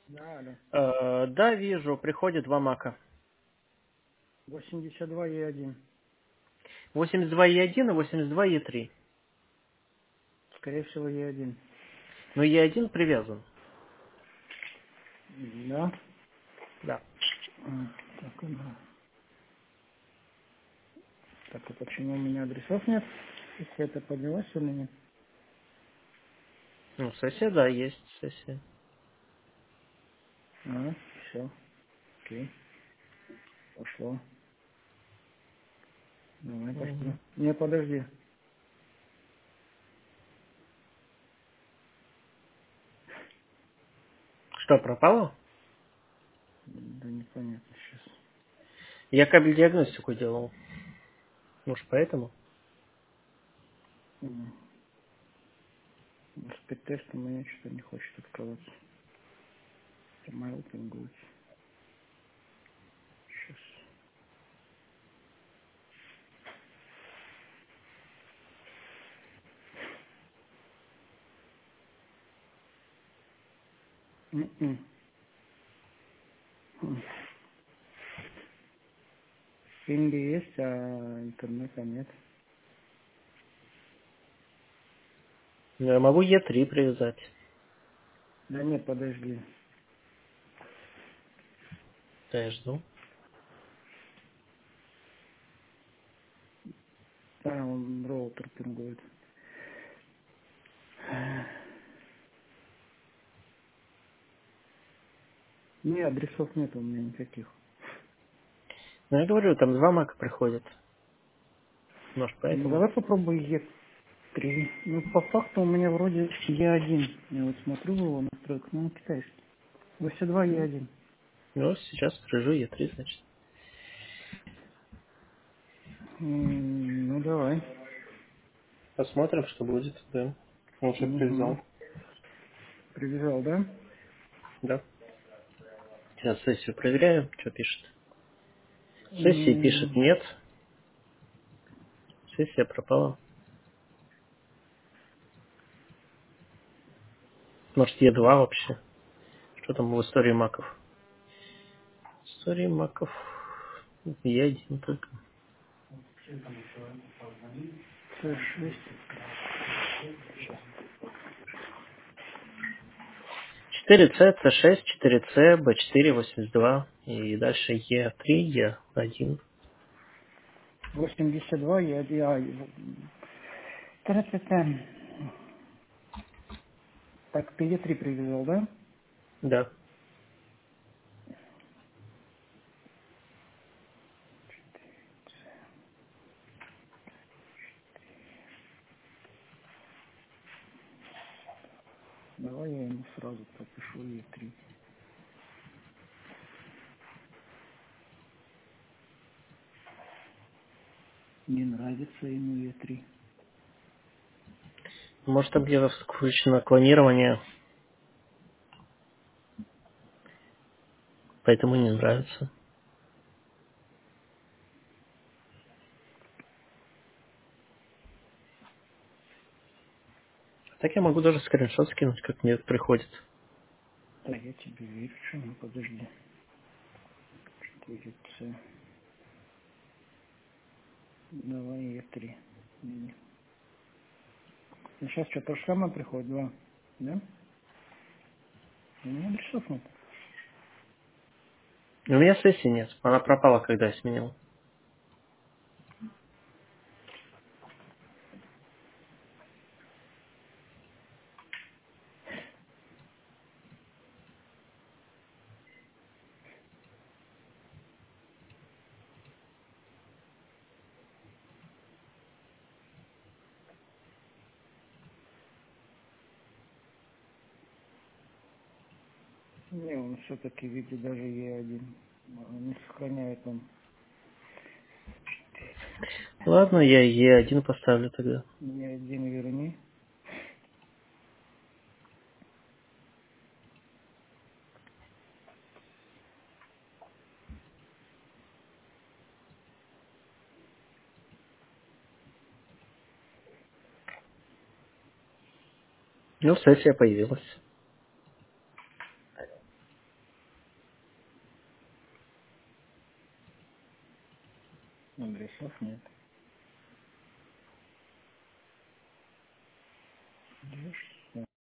Да, да. Да, вижу, приходит два мака. 82 и 1. 82E1 и 82E3. Скорее всего, Е1. Но E1 привязан. Да? Да. Так, ага. Так, а почему у меня адресов нет? Если это поднялось или нет? Ну, сессия, да, есть сессия. Все. Окей. Пошло. Давай, пошли. Мгм. Не, подожди. Что, пропало? Да непонятно сейчас. Я кабель диагностику делал. Может, поэтому? Спидтест у меня что-то не хочет открываться. Mail пингует. Сейчас. М-м. М. Пинги есть, а интернета нет. Ну, я могу E3 привязать. Да нет, подожди. Да, я жду. Да, он роутер пингует. Не, адресов нет у меня никаких. Ну, я говорю, там два мака приходят. Может, Ну, поэтому? давай попробуй Е3. Ну, по факту у меня вроде Е1. Я вот смотрю в его настройках, ну, он китайский. 82 Е1. Ну, сейчас скажу E3, значит. Ну, давай. Посмотрим, что будет. Да. Он уже Угу. привязал. Привязал, да? Да. Сейчас сессию проверяю, что пишет. Сессии пишет М, нет. Сессия пропала. Может, Е2 вообще. Что там в истории маков? Истории маков. Е1 только. С6. 4C, C6, 4C, B4, 82. И дальше Е3, Е1. 82 Е1. Та-та-та. Так, ты Е3 привязал, да? Да. Давай я ему сразу пропишу Е3. Не нравится ему Е3. Может, там где-то включено клонирование, поэтому не нравится. Так я могу даже скриншот скинуть, как мне это приходит. Да, я тебе верю, что ну подожди. 4C. Давай Е3. Не. Ну, сейчас что, то же самое приходит, два. Да? У меня адресов нет. У меня сессии нет. Она пропала, когда я сменил. Не, он все-таки видит даже Е1. Не сохраняет он Ладно, я Е1 поставлю тогда. Е1 верни. Ну, сессия появилась. Адресов нет. Где ж